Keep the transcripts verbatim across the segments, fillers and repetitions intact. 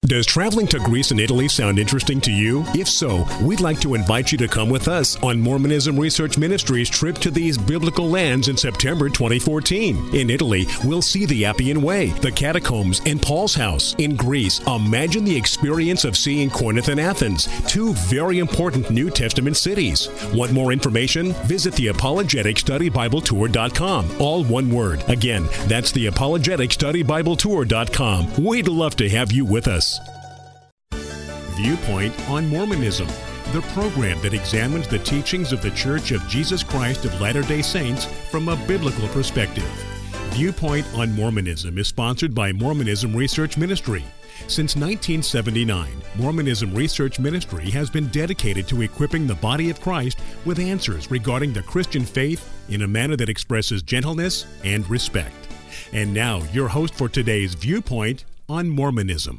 Does traveling to Greece and Italy sound interesting to you? If so, we'd like to invite you to come with us on Mormonism Research Ministries' trip to these biblical lands in September twenty fourteen. In Italy, we'll see the Appian Way, the catacombs, and Paul's house. In Greece, imagine the experience of seeing Corinth and Athens, two very important New Testament cities. Want more information? Visit the apologetic study bible tour dot com. All one word. Again, that's the apologetic study bible tour dot com. We'd love to have you with us. Viewpoint on Mormonism, the program that examines the teachings of the Church of Jesus Christ of Latter-day Saints from a biblical perspective. Viewpoint on Mormonism is sponsored by Mormonism Research Ministry. Since nineteen seventy-nine, Mormonism Research Ministry has been dedicated to equipping the body of Christ with answers regarding the Christian faith in a manner that expresses gentleness and respect. And now, your host for today's Viewpoint on Mormonism.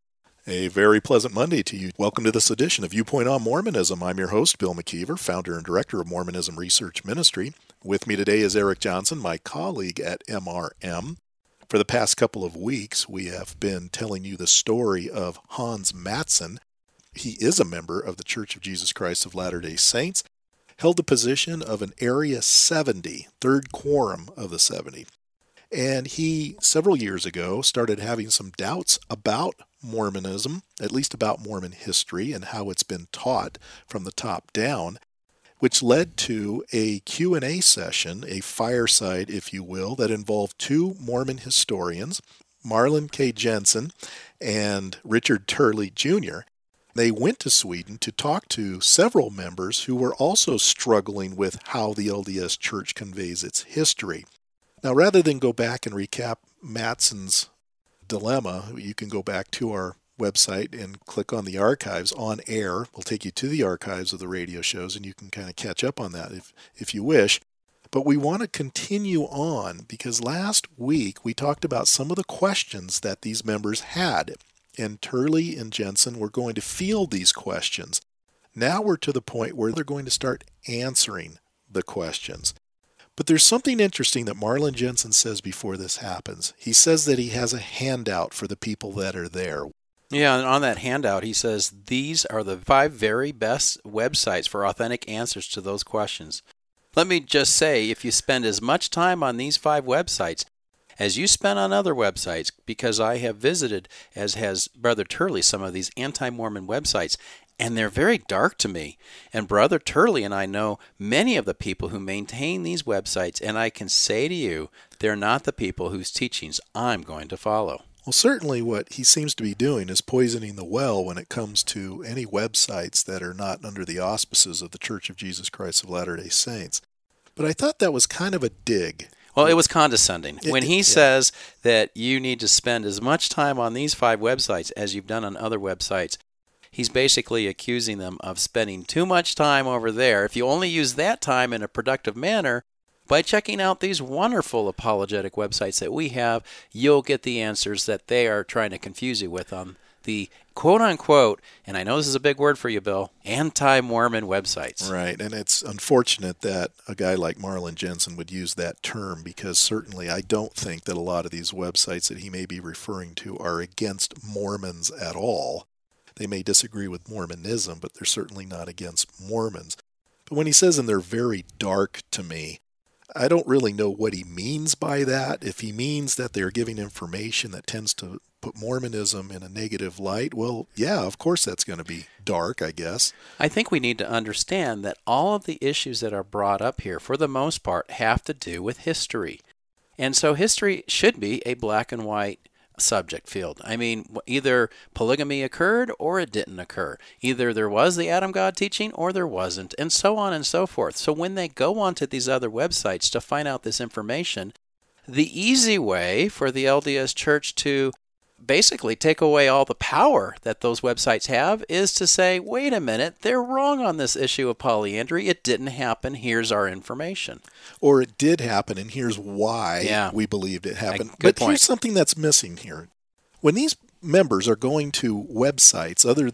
A very pleasant Monday to you. Welcome to this edition of Viewpoint on Mormonism. I'm your host, Bill McKeever, founder and director of Mormonism Research Ministry. With me today is Eric Johnson, my colleague at M R M. For the past couple of weeks, we have been telling you the story of Hans Matson. He is a member of the Church of Jesus Christ of Latter-day Saints, held the position of an Area seventy, third quorum of the seventy. And he, several years ago, started having some doubts about Mormonism, at least about Mormon history and how it's been taught from the top down, which led to a Q and A session, a fireside, if you will, that involved two Mormon historians, Marlon K. Jensen and Richard Turley Junior They went to Sweden to talk to several members who were also struggling with how the L D S Church conveys its history. Now, rather than go back and recap Matson's dilemma, you can go back to our website and click on the archives on air. We'll take you to the archives of the radio shows, and you can kind of catch up on that if, if you wish. But we want to continue on because last week we talked about some of the questions that these members had, and Turley and Jensen were going to field these questions. Now we're to the point where they're going to start answering the questions. But there's something interesting that Marlon Jensen says before this happens. He says that he has a handout for the people that are there. Yeah, and on that handout, he says, these are the five very best websites for authentic answers to those questions. Let me just say, if you spend as much time on these five websites as you spend on other websites, because I have visited, as has Brother Turley, some of these anti-Mormon websites, and they're very dark to me. And Brother Turley and I know many of the people who maintain these websites, and I can say to you, they're not the people whose teachings I'm going to follow. Well, certainly what he seems to be doing is poisoning the well when it comes to any websites that are not under the auspices of the Church of Jesus Christ of Latter-day Saints. But I thought that was kind of a dig. Well, it was condescending. It, when he yeah. says that you need to spend as much time on these five websites as you've done on other websites, he's basically accusing them of spending too much time over there. If you only use that time in a productive manner, by checking out these wonderful apologetic websites that we have, you'll get the answers that they are trying to confuse you with on the quote-unquote, and I know this is a big word for you, Bill, anti-Mormon websites. Right, and it's unfortunate that a guy like Marlon Jensen would use that term because certainly I don't think that a lot of these websites that he may be referring to are against Mormons at all. They may disagree with Mormonism, but they're certainly not against Mormons. But when he says, and they're very dark to me, I don't really know what he means by that. If he means that they're giving information that tends to put Mormonism in a negative light, well, yeah, of course that's going to be dark, I guess. I think we need to understand that all of the issues that are brought up here, for the most part, have to do with history. And so history should be a black and white subject field. I mean, either polygamy occurred or it didn't occur. Either there was the Adam God teaching or there wasn't, and so on and so forth. So when they go onto these other websites to find out this information, the easy way for the L D S Church to basically take away all the power that those websites have is to say, wait a minute, they're wrong on this issue of polyandry. It didn't happen. Here's our information. Or it did happen, and here's why yeah. we believed it happened. Good but point. Here's something that's missing here. When these members are going to websites other than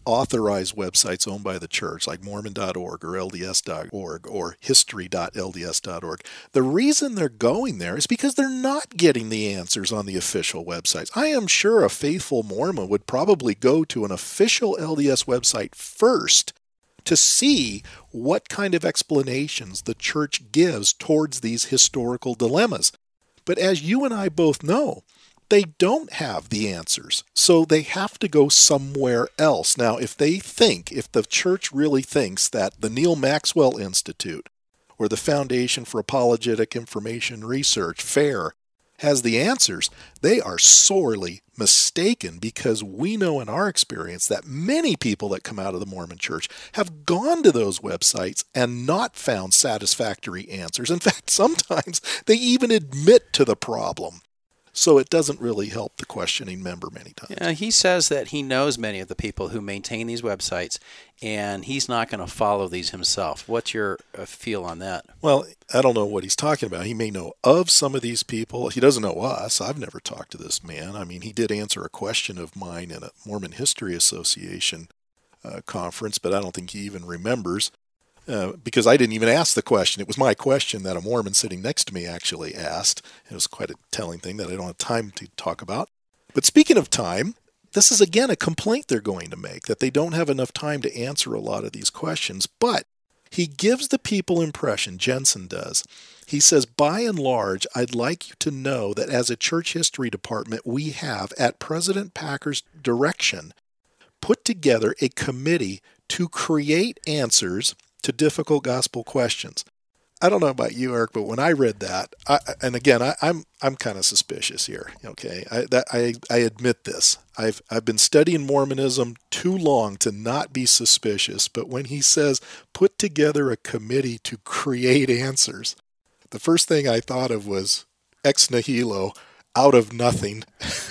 authorized websites owned by the church, like Mormon dot org or L D S dot org or history dot L D S dot org, the reason they're going there is because they're not getting the answers on the official websites. I am sure a faithful Mormon would probably go to an official L D S website first to see what kind of explanations the church gives towards these historical dilemmas. But as you and I both know, they don't have the answers, so they have to go somewhere else. Now, if they think, if the church really thinks that the Neal Maxwell Institute or the Foundation for Apologetic Information Research, FAIR, has the answers, they are sorely mistaken, because we know in our experience that many people that come out of the Mormon Church have gone to those websites and not found satisfactory answers. In fact, sometimes they even admit to the problem. So it doesn't really help the questioning member many times. Yeah, he says that he knows many of the people who maintain these websites, and he's not going to follow these himself. What's your uh, feel on that? Well, I don't know what he's talking about. He may know of some of these people. He doesn't know us. I've never talked to this man. I mean, he did answer a question of mine in a Mormon History Association uh, conference, but I don't think he even remembers. Uh, because I didn't even ask the question. It was my question that a Mormon sitting next to me actually asked. It was quite a telling thing that I don't have time to talk about. But speaking of time, this is again a complaint they're going to make, that they don't have enough time to answer a lot of these questions. But he gives the people impression, Jensen does. He says, by and large, I'd like you to know that as a church history department, we have, at President Packer's direction, put together a committee to create answers to difficult gospel questions. I don't know about you, Eric, but when I read that, I, and again, I, I'm I'm kind of suspicious here. Okay, I, that, I I admit this. I've I've been studying Mormonism too long to not be suspicious. But when he says put together a committee to create answers, the first thing I thought of was ex nihilo, out of nothing.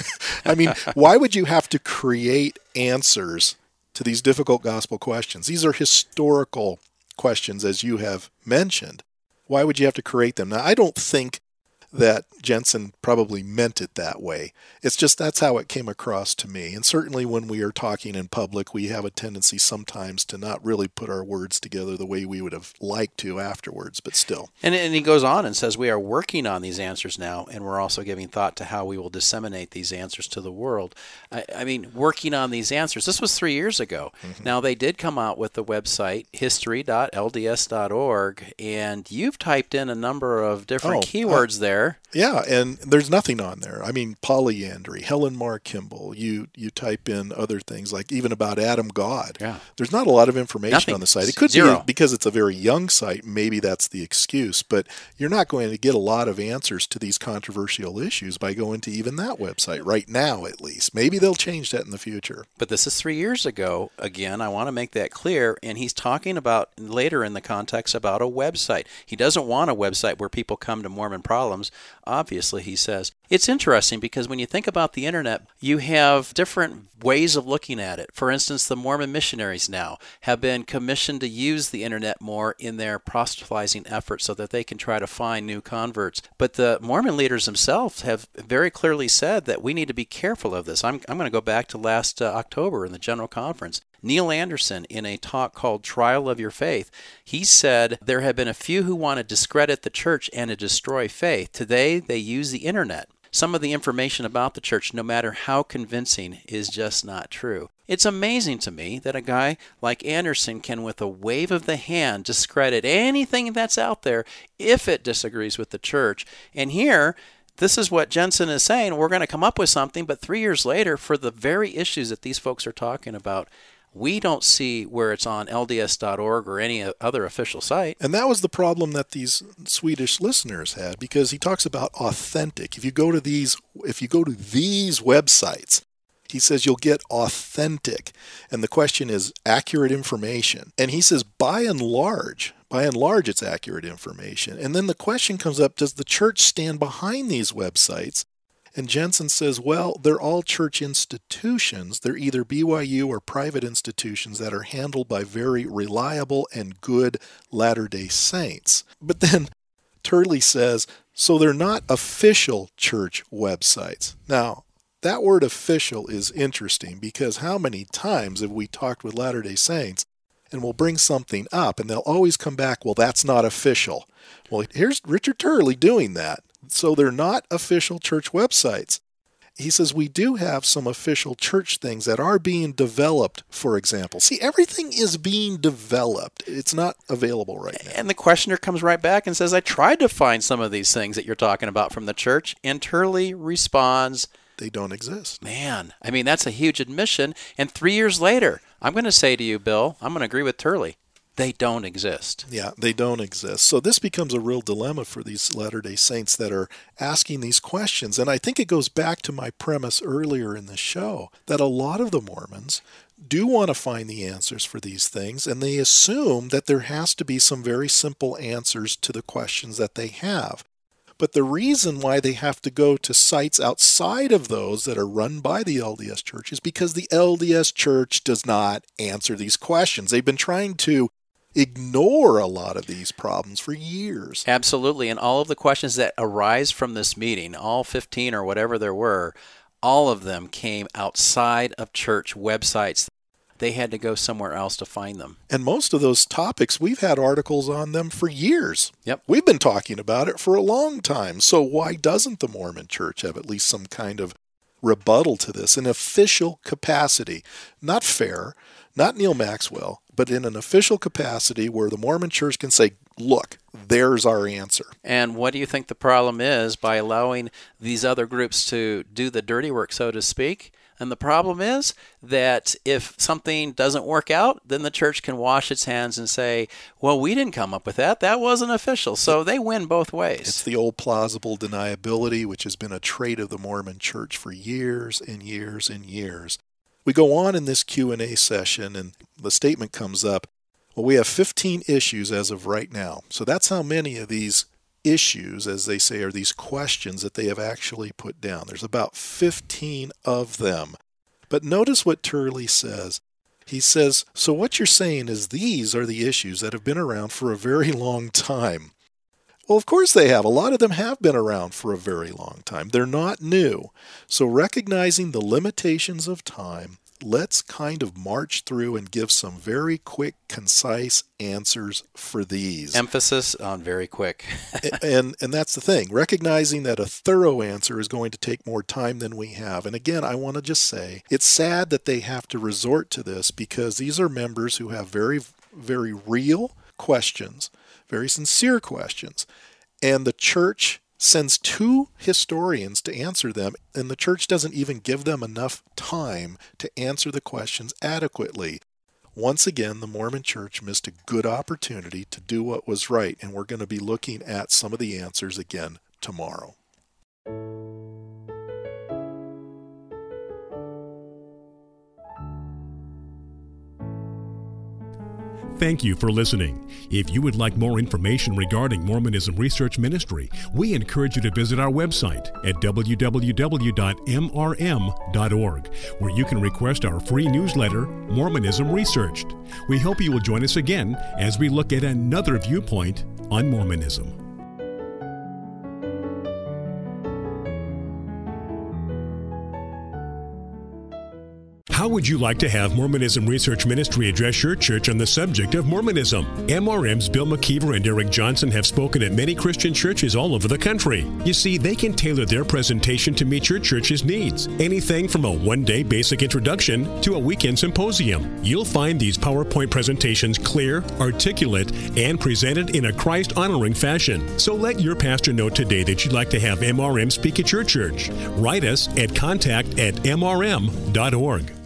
I mean, why would you have to create answers to these difficult gospel questions? These are historical questions, as you have mentioned. Why would you have to create them? Now, I don't think that Jensen probably meant it that way. It's just that's how it came across to me. And certainly when we are talking in public, we have a tendency sometimes to not really put our words together the way we would have liked to afterwards, but still. And, and he goes on and says, we are working on these answers now, and we're also giving thought to how we will disseminate these answers to the world. I, I mean, working on these answers. This was three years ago. Mm-hmm. Now, they did come out with the website history dot L D S dot org, and you've typed in a number of different oh, keywords uh, there. Yeah, and there's nothing on there. I mean, polyandry, Helen Mar Kimball. You you type in other things like even about Adam God. Yeah. There's not a lot of information nothing. on the site. It could Zero. be because it's a very young site. Maybe that's the excuse. But you're not going to get a lot of answers to these controversial issues by going to even that website right now, at least. Maybe they'll change that in the future. But this is three years ago. Again, I want to make that clear. And he's talking about later in the context about a website. He doesn't want a website where people come to Mormon problems. Obviously, he says. It's interesting because when you think about the internet, you have different ways of looking at it. For instance, the Mormon missionaries now have been commissioned to use the internet more in their proselytizing efforts so that they can try to find new converts. But the Mormon leaders themselves have very clearly said that we need to be careful of this. I'm, I'm going to go back to last uh, October in the General Conference. Neil Anderson, in a talk called Trial of Your Faith, he said there have been a few who want to discredit the church and to destroy faith. Today, they use the internet. Some of the information about the church, no matter how convincing, is just not true. It's amazing to me that a guy like Anderson can, with a wave of the hand, discredit anything that's out there if it disagrees with the church. And here, this is what Jensen is saying. We're going to come up with something, but three years later, for the very issues that these folks are talking about, we don't see where it's on L D S dot org or any other official site. And that was the problem that these Swedish listeners had, because he talks about authentic. If you go to these, if you go to these websites, he says you'll get authentic. And the question is accurate information. And he says by and large, by and large, it's accurate information. And then the question comes up, does the church stand behind these websites? And Jensen says, well, they're all church institutions. They're either B Y U or private institutions that are handled by very reliable and good Latter-day Saints. But then Turley says, so they're not official church websites. Now, That word official is interesting because how many times have we talked with Latter-day Saints and we'll bring something up and they'll always come back, well, that's not official. Well, here's Richard Turley doing that. So they're not official church websites. He says we do have some official church things that are being developed, for example. See, everything is being developed. It's not available right now. And the questioner comes right back and says, I tried to find some of these things that you're talking about from the church. And Turley responds, they don't exist. Man, I mean, that's a huge admission. And three years later, I'm going to say to you, Bill, I'm going to agree with Turley. They don't exist. Yeah, they don't exist. So this becomes a real dilemma for these Latter-day Saints that are asking these questions. And I think it goes back to my premise earlier in the show that a lot of the Mormons do want to find the answers for these things, and they assume that there has to be some very simple answers to the questions that they have. But the reason why they have to go to sites outside of those that are run by the L D S Church is because the L D S Church does not answer these questions. They've been trying to ignore a lot of these problems for years. Absolutely. And all of the questions that arise from this meeting, all fifteen or whatever there were, all of them came outside of church websites. They had to go somewhere else to find them. And most of those topics, we've had articles on them for years. Yep. We've been talking about it for a long time. So why doesn't the Mormon Church have at least some kind of rebuttal to this, an official capacity? Not fair, not Neil Maxwell, but in an official capacity where the Mormon Church can say, look, there's our answer. And what do you think the problem is by allowing these other groups to do the dirty work, so to speak? And the problem is that if something doesn't work out, then the church can wash its hands and say, well, we didn't come up with that. That wasn't official. So they win both ways. It's the old plausible deniability, which has been a trait of the Mormon Church for years and years and years. We go on in this Q and A session, and the statement comes up, well, we have fifteen issues as of right now. So that's how many of these issues, as they say, are these questions that they have actually put down. There's about fifteen of them. But notice what Turley says. He says, so what you're saying is these are the issues that have been around for a very long time. Well, of course they have. A lot of them have been around for a very long time. They're not new. So recognizing the limitations of time, let's kind of march through and give some very quick, concise answers for these. Emphasis on very quick. and and that's the thing. Recognizing that a thorough answer is going to take more time than we have. And again, I want to just say, it's sad that they have to resort to this because these are members who have very, very real questions, very sincere questions. And the church sends two historians to answer them, and the church doesn't even give them enough time to answer the questions adequately. Once again, the Mormon Church missed a good opportunity to do what was right, and we're going to be looking at some of the answers again tomorrow. Thank you for listening. If you would like more information regarding Mormonism Research Ministry, we encourage you to visit our website at w w w dot m r m dot org, where you can request our free newsletter, Mormonism Researched. We hope you will join us again as we look at another viewpoint on Mormonism. How would you like to have Mormonism Research Ministry address your church on the subject of Mormonism? M R M's Bill McKeever and Eric Johnson have spoken at many Christian churches all over the country. You see, they can tailor their presentation to meet your church's needs. Anything from a one-day basic introduction to a weekend symposium. You'll find these PowerPoint presentations clear, articulate, and presented in a Christ-honoring fashion. So let your pastor know today that you'd like to have M R M speak at your church. Write us at contact at m r m dot org.